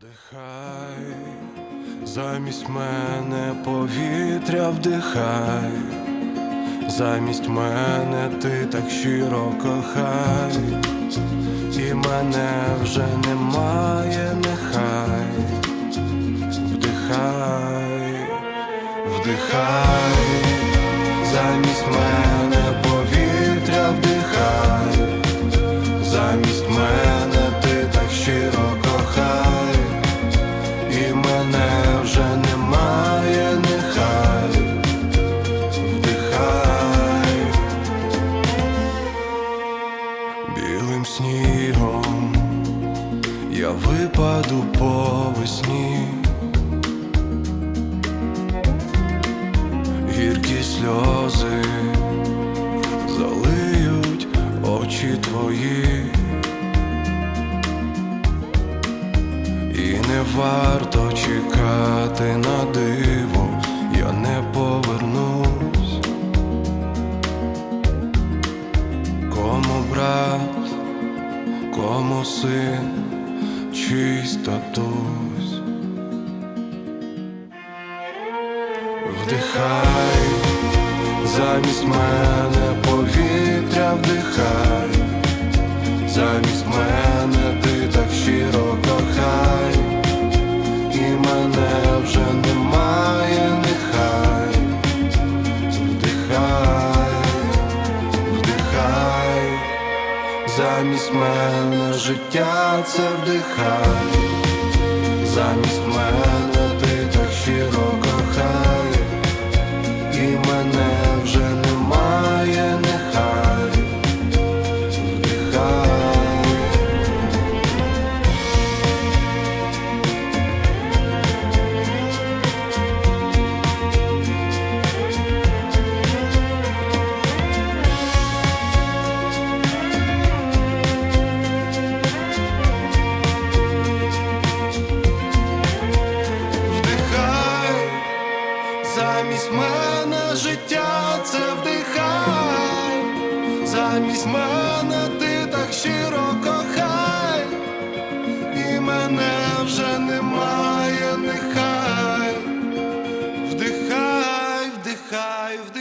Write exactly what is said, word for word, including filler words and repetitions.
Вдихай, замість мене повітря вдихай, замість мене ти так щиро кохай, і мене вже немає, нехай. Вдихай, вдихай, замість мене повітря вдихай, замість мене ти так щиро кохай, і мене вже немає, нехай. Вдихай, білим снігом я випаду по весні, гіркі сльози залиють очі твої, і не варто чекати на диво, я не повернусь. Кому брат, кому син, чийсь татусь. Вдихай, замість мене повітря вдихай, замість мене ти так щиро кохай, і мене вже немає, нехай. Вдихай, вдихай, замість мене життя це вдихай, замість мене ти так щиро кохай, і мене вже немає, нехай. Вдихай. Замість мене життя це вдихай, замість мене ти так щиро кохай, і мене вже немає, нехай. Вдихай, вдихай, вдихай.